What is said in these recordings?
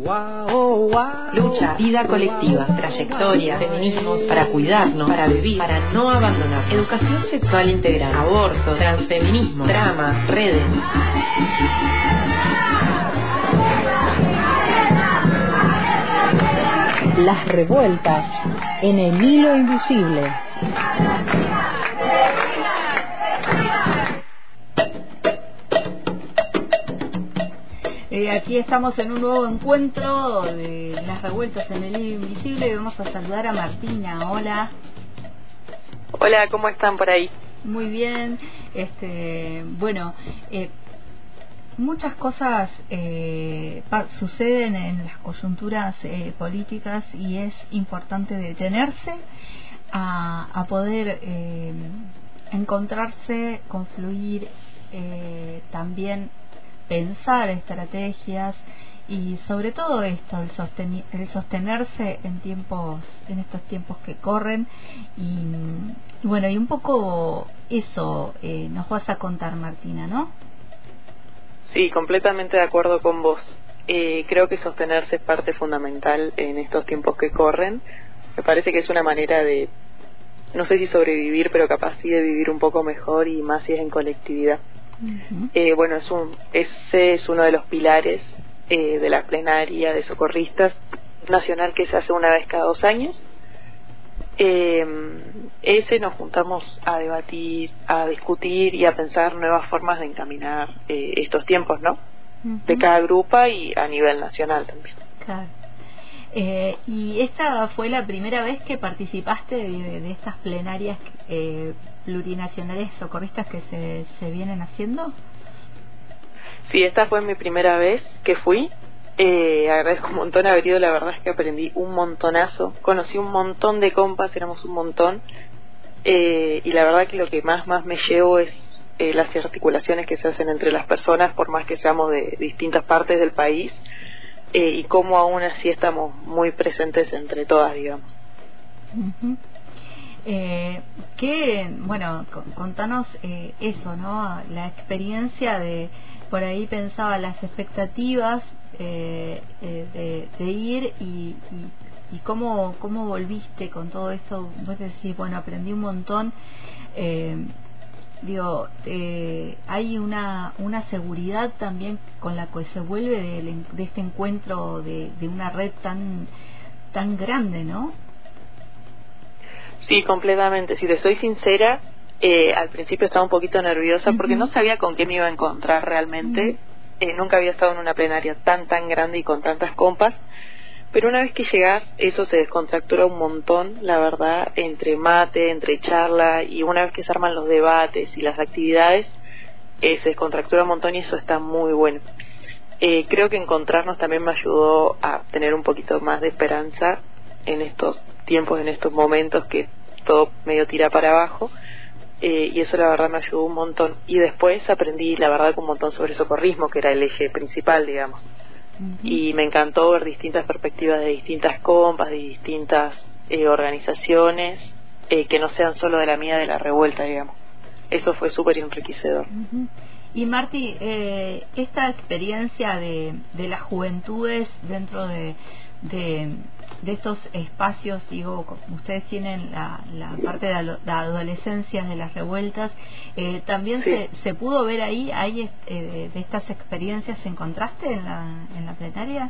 Lucha, vida colectiva, trayectoria, feminismos, para cuidarnos, para vivir, para no abandonar. Educación sexual integral, aborto, transfeminismo, dramas, redes. Las revueltas en el hilo invisible. Aquí estamos en un nuevo encuentro de las revueltas en el hilo invisible y vamos a saludar a Martina. Hola. Hola, ¿cómo están por ahí? Muy bien. Bueno, muchas cosas suceden en las coyunturas políticas y es importante detenerse a poder encontrarse, confluir, también pensar estrategias y sobre todo esto, el sostenerse en estos tiempos que corren y bueno, y un poco eso nos vas a contar, Martina, ¿no? Sí, completamente de acuerdo con vos. Creo que sostenerse es parte fundamental en estos tiempos que corren. Me parece que es una manera de, no sé si sobrevivir, pero capaz sí de vivir un poco mejor y más si es en colectividad. Uh-huh. Bueno, ese es uno de los pilares de la plenaria de socorristas nacional que se hace una vez cada 2 años. Nos juntamos a debatir, a discutir y a pensar nuevas formas de encaminar estos tiempos, ¿no? Uh-huh. De cada grupo y a nivel nacional también. Claro. ¿Y esta fue la primera vez que participaste de estas plenarias plurinacionales socorristas que se vienen haciendo? Sí, esta fue mi primera vez que fui. Agradezco un montón haber ido, la verdad es que aprendí un montonazo, conocí un montón de compas, éramos un montón, y la verdad que lo que más me llevo es las articulaciones que se hacen entre las personas, por más que seamos de distintas partes del país, y cómo aún así estamos muy presentes entre todas, digamos. Uh-huh. Bueno, contanos eso, ¿no? La experiencia de, por ahí pensaba las expectativas de ir y cómo volviste con todo esto. Vos decís, bueno, aprendí un montón. Hay una seguridad también con la que se vuelve de este encuentro de una red tan grande, ¿no? Sí, completamente. Si te soy sincera, al principio estaba un poquito nerviosa uh-huh. porque no sabía con qué me iba a encontrar realmente. Uh-huh. Nunca había estado en una plenaria tan grande y con tantas compas. Pero una vez que llegás, eso se descontractura un montón, la verdad, entre mate, entre charla, y una vez que se arman los debates y las actividades, se descontractura un montón y eso está muy bueno. Creo que encontrarnos también me ayudó a tener un poquito más de esperanza en estos tiempos, en estos momentos que todo medio tira para abajo, y eso la verdad me ayudó un montón. Y después aprendí la verdad un montón sobre socorrismo, que era el eje principal, digamos. Uh-huh. Y me encantó ver distintas perspectivas de distintas compas, de distintas organizaciones, que no sean solo de la mía, de la revuelta, digamos. Eso fue súper enriquecedor. Uh-huh. Y Marti, esta experiencia de las juventudes dentro de estos espacios, digo, ustedes tienen la parte de la adolescencia de las revueltas, también sí. se pudo ver ahí de estas experiencias, ¿encontraste en la plenaria?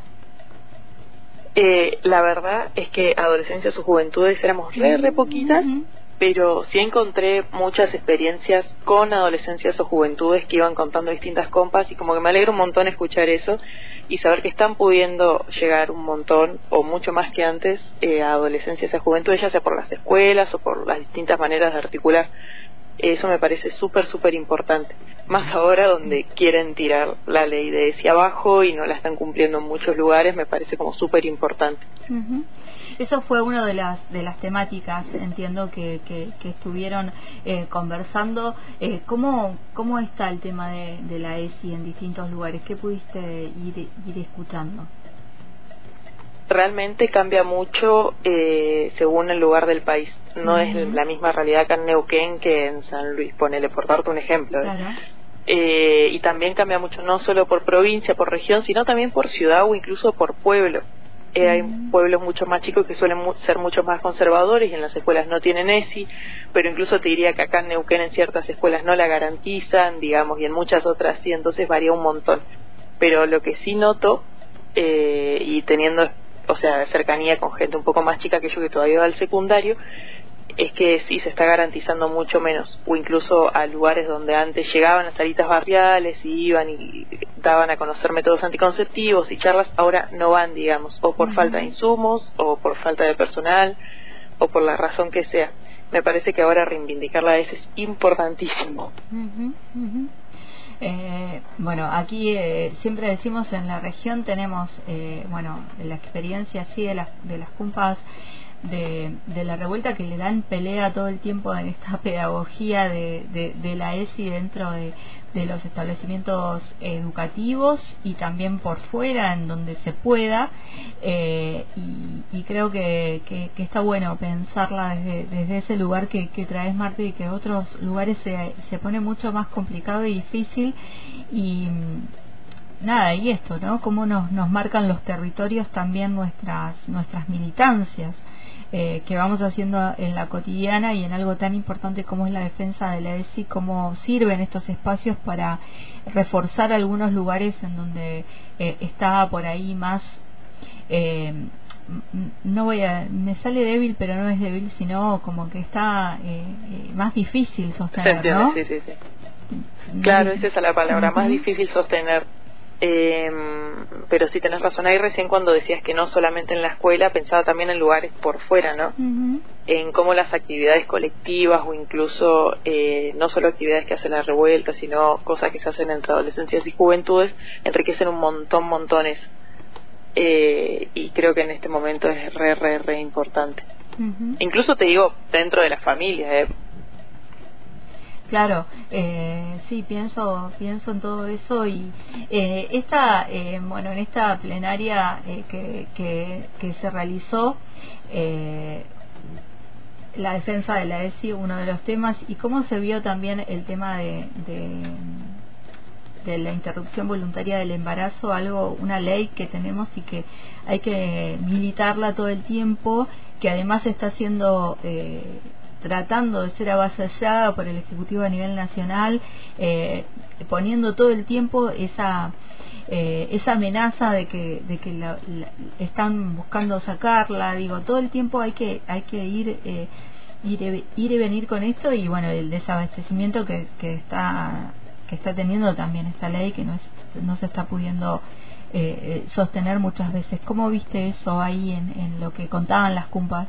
La verdad es que adolescencias o juventudes éramos re poquitas, uh-huh. pero sí encontré muchas experiencias con adolescencias o juventudes que iban contando distintas compas, y como que me alegra un montón escuchar eso y saber que están pudiendo llegar un montón o mucho más que antes a adolescencias y a juventudes, ya sea por las escuelas o por las distintas maneras de articular. Eso me parece súper importante, más ahora donde quieren tirar la ley de hacia abajo y no la están cumpliendo en muchos lugares. Me parece como súper importante. Uh-huh. Eso fue una de las temáticas, entiendo, que estuvieron conversando. ¿Cómo está el tema de la ESI en distintos lugares? ¿Qué pudiste ir escuchando? Realmente cambia mucho según el lugar del país. No uh-huh. es la misma realidad acá en Neuquén que en San Luis, ponele, por darte un ejemplo. Claro. y también cambia mucho, no solo por provincia, por región, sino también por ciudad o incluso por pueblo. Hay pueblos mucho más chicos que suelen ser mucho más conservadores y en las escuelas no tienen ESI, pero incluso te diría que acá en Neuquén en ciertas escuelas no la garantizan, digamos, y en muchas otras sí, entonces varía un montón. Pero lo que sí noto, y teniendo, o sea, cercanía con gente un poco más chica que yo que todavía va al secundario, es que sí se está garantizando mucho menos, o incluso a lugares donde antes llegaban las salitas barriales y iban y daban a conocer métodos anticonceptivos y charlas, ahora no van, digamos, o por falta de insumos, o por falta de personal, o por la razón que sea. Me parece que ahora reivindicar la ESI es importantísimo. Bueno, aquí siempre decimos en la región tenemos, la experiencia así de las cumpas de la revuelta, que le dan pelea todo el tiempo en esta pedagogía de la ESI dentro de los establecimientos educativos y también por fuera en donde se pueda, y creo que está bueno pensarla desde ese lugar que traes, Marti, y que otros lugares se pone mucho más complicado y difícil. Y nada, y esto, ¿no? Cómo nos marcan los territorios también nuestras militancias que vamos haciendo en la cotidiana y en algo tan importante como es la defensa de la ESI, cómo sirven estos espacios para reforzar algunos lugares en donde está por ahí más, me sale débil, pero no es débil, sino como que está más difícil sostener, ¿no? Sí. Claro, esa es la palabra, más difícil sostener. Pero sí tenés razón ahí recién cuando decías que no solamente en la escuela, pensaba también en lugares por fuera, ¿no? En cómo las actividades colectivas o incluso no solo actividades que hacen la revuelta, sino cosas que se hacen entre adolescencias y juventudes, enriquecen un montones. Y creo que en este momento es re importante. Incluso te digo, dentro de la familia, Claro, sí, pienso en todo eso. Y en esta plenaria que se realizó, la defensa de la ESI, uno de los temas, y cómo se vio también el tema de la interrupción voluntaria del embarazo, una ley que tenemos y que hay que militarla todo el tiempo, que además está siendo tratando de ser avasallada por el Ejecutivo a nivel nacional, poniendo todo el tiempo esa amenaza de que están buscando sacarla. Digo, todo el tiempo hay que ir y venir con esto, y bueno, el desabastecimiento que está teniendo también esta ley, que no se está pudiendo sostener muchas veces. ¿Cómo viste eso ahí en lo que contaban las cumpas?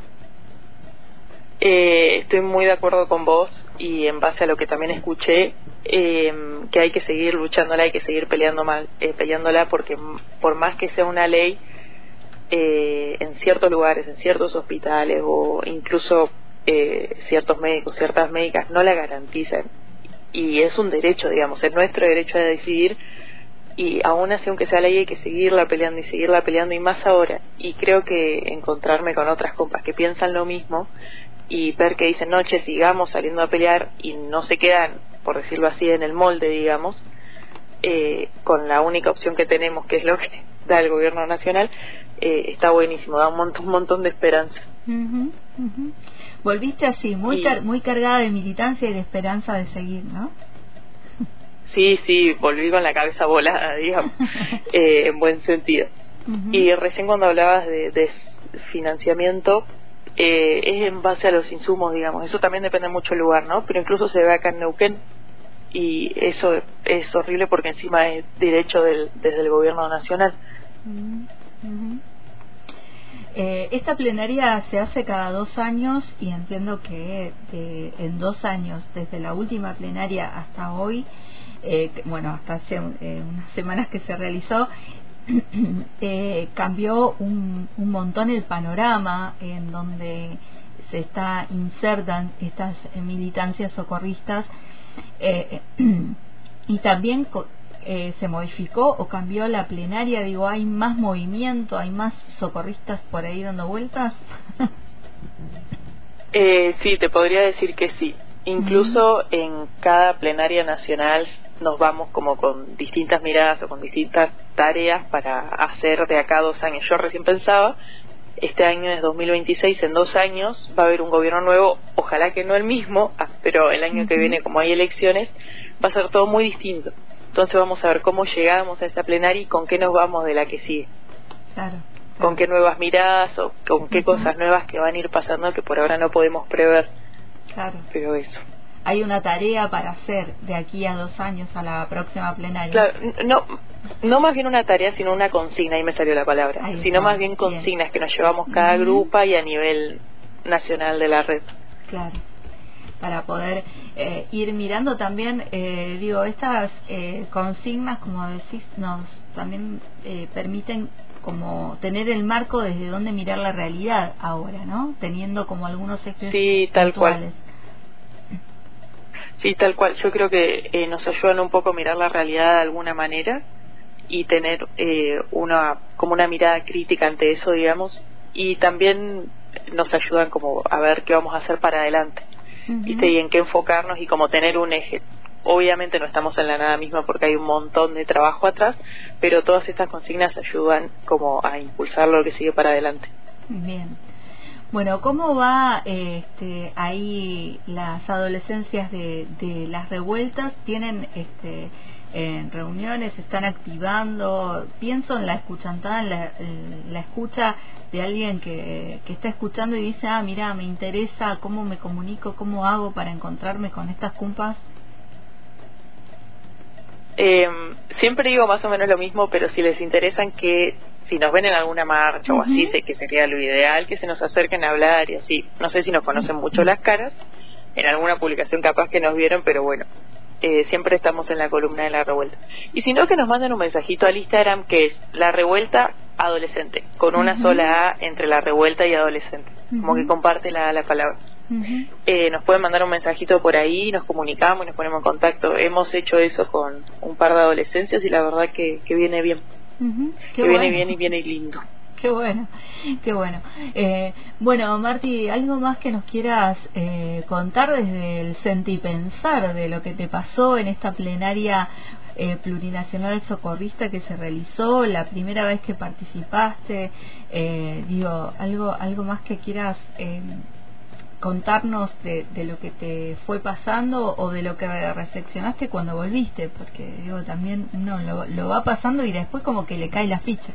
Estoy muy de acuerdo con vos, y en base a lo que también escuché, que hay que seguir luchándola, hay que seguir peleándola, porque por más que sea una ley, en ciertos lugares, en ciertos hospitales o incluso ciertos médicos, ciertas médicas no la garantizan, y es un derecho, digamos, es nuestro derecho a decidir, y aún así, aunque sea ley, hay que seguirla peleando, y más ahora. Y creo que encontrarme con otras compas que piensan lo mismo y ver que dicen, noche, sigamos saliendo a pelear, y no se quedan, por decirlo así, en el molde, digamos, con la única opción que tenemos, que es lo que da el gobierno nacional, está buenísimo, da un montón de esperanza. Volviste así, muy cargada de militancia y de esperanza de seguir, ¿no? Sí, volví con la cabeza volada, digamos, en buen sentido. Y recién cuando hablabas de financiamiento, es en base a los insumos, digamos, eso también depende mucho del lugar, ¿no? Pero incluso se ve acá en Neuquén, y eso es horrible porque encima es derecho desde el gobierno nacional. Esta plenaria se hace cada 2 años, y entiendo que en 2 años, desde la última plenaria hasta hoy, hasta hace unas semanas que se realizó, cambió un montón el panorama en donde se insertan estas militancias socorristas, y también se modificó o cambió la plenaria. Digo, ¿hay más movimiento, hay más socorristas por ahí dando vueltas? Sí, te podría decir que sí. Incluso en cada plenaria nacional nos vamos como con distintas miradas o con distintas tareas para hacer de acá a 2 años. Yo recién pensaba, este año es 2026, en 2 años va a haber un gobierno nuevo, ojalá que no el mismo, pero el año que viene, como hay elecciones, va a ser todo muy distinto. Entonces vamos a ver cómo llegamos a esa plenaria y con qué nos vamos de la que sigue. Claro. Con qué nuevas miradas o con qué cosas nuevas que van a ir pasando que por ahora no podemos prever. Claro. Pero eso. Hay una tarea para hacer de aquí a 2 años a la próxima plenaria. Claro, no más bien una tarea, sino una consigna, ahí me salió la palabra, sino más bien consignas que nos llevamos cada grupo y a nivel nacional de la red. Claro, para poder ir mirando también, estas consignas, como decís, nos también permiten como tener el marco desde donde mirar la realidad ahora, ¿no? Teniendo como algunos ejes tal puntuales. Sí, tal cual. Yo creo que nos ayudan un poco a mirar la realidad de alguna manera y tener como una mirada crítica ante eso, digamos, y también nos ayudan como a ver qué vamos a hacer para adelante, ¿viste? Y en qué enfocarnos y como tener un eje. Obviamente no estamos en la nada misma porque hay un montón de trabajo atrás, pero todas estas consignas ayudan como a impulsar lo que sigue para adelante. Bien. Bueno, ¿cómo va ahí las adolescencias de las revueltas? ¿Tienen reuniones? ¿Están activando? Pienso en la escuchantada, en la escucha de alguien que está escuchando y dice, mira, me interesa, ¿cómo me comunico? ¿Cómo hago para encontrarme con estas compas? Siempre digo más o menos lo mismo, pero si les interesan que si nos ven en alguna marcha o así, sé que sería lo ideal que se nos acerquen a hablar y así. No sé si nos conocen mucho las caras, en alguna publicación capaz que nos vieron, pero bueno, siempre estamos en la columna de La Revuelta. Y si no, que nos manden un mensajito al Instagram, que es La Revuelta Adolescente, con una sola A entre La Revuelta y Adolescente, como que comparte la palabra. Nos pueden mandar un mensajito por ahí, nos comunicamos y nos ponemos en contacto. Hemos hecho eso con un par de adolescencias y la verdad que viene bien. Viene bien y viene lindo. Qué bueno, qué bueno. Bueno, Marti, ¿algo más que nos quieras contar desde el sentipensar de lo que te pasó en esta plenaria plurinacional socorrista que se realizó, la primera vez que participaste? Algo más que quieras contarnos de lo que te fue pasando o de lo que reflexionaste cuando volviste, porque también uno lo va pasando y después como que le cae la ficha.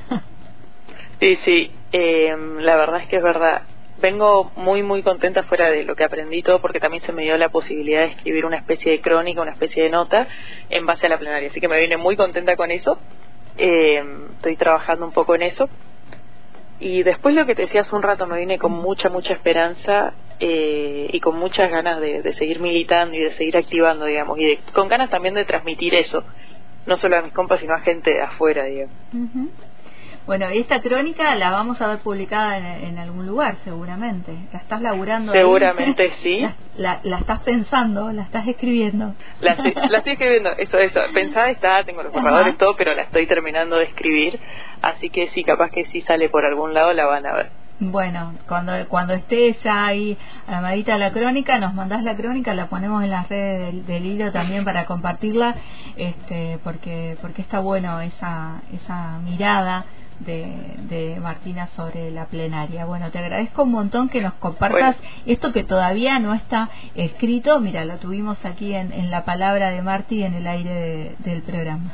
Sí, la verdad es que es verdad. Vengo muy contenta fuera de lo que aprendí todo, porque también se me dio la posibilidad de escribir una especie de crónica, una especie de nota en base a la plenaria, así que me vine muy contenta con eso. Estoy trabajando un poco en eso. Y después lo que te decía hace un rato, me vine con mucha esperanza y con muchas ganas de seguir militando y de seguir activando, digamos, y con ganas también de transmitir eso, no solo a mis compas, sino a gente de afuera, digamos. Bueno, y esta crónica la vamos a ver publicada en algún lugar, seguramente. ¿La estás laburando? Seguramente sí. ¿La estás pensando? ¿La estás escribiendo? La estoy escribiendo, eso. Pensada está, tengo los borradores, todo, pero la estoy terminando de escribir. Así que sí, capaz que sí sale por algún lado, la van a ver. Bueno, cuando esté ya ahí armadita la crónica, nos mandás la crónica, la ponemos en las redes del hilo también para compartirla, porque está bueno esa mirada de Martina sobre la plenaria. Bueno, te agradezco un montón que nos compartas esto que todavía no está escrito. Mira, lo tuvimos aquí en la palabra de Marti en el aire del programa.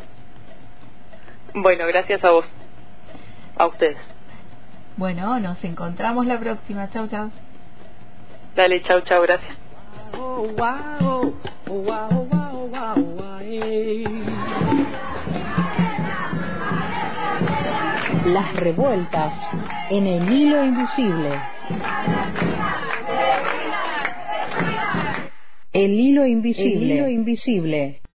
Bueno, gracias a vos, a ustedes. Bueno, nos encontramos la próxima. Chau. Dale, chau, gracias. Las revueltas en el hilo invisible. El hilo invisible.